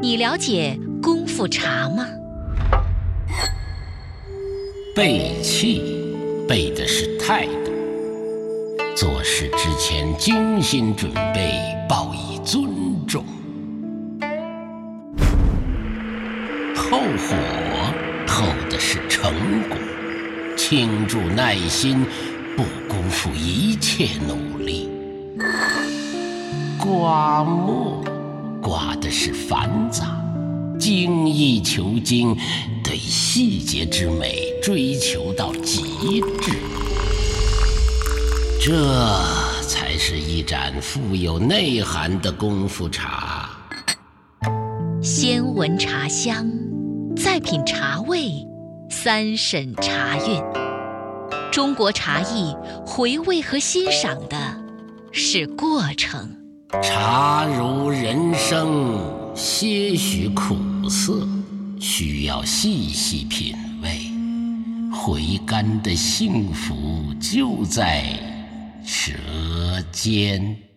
你了解功夫茶吗？ 背气，背的是态度。做事之前精心准备，报以尊重。后火，后的是成果。倾注耐心，不辜负一切努力。刮墨，刮的是繁杂。精益求精，对细节之美追求到极致，这才是一盏富有内涵的功夫茶。 先闻茶香，再品茶味，三审茶韵。中国茶艺回味和欣赏的是过程。 茶如人生，些许苦涩，需要细细品味。回甘的幸福就在舌尖。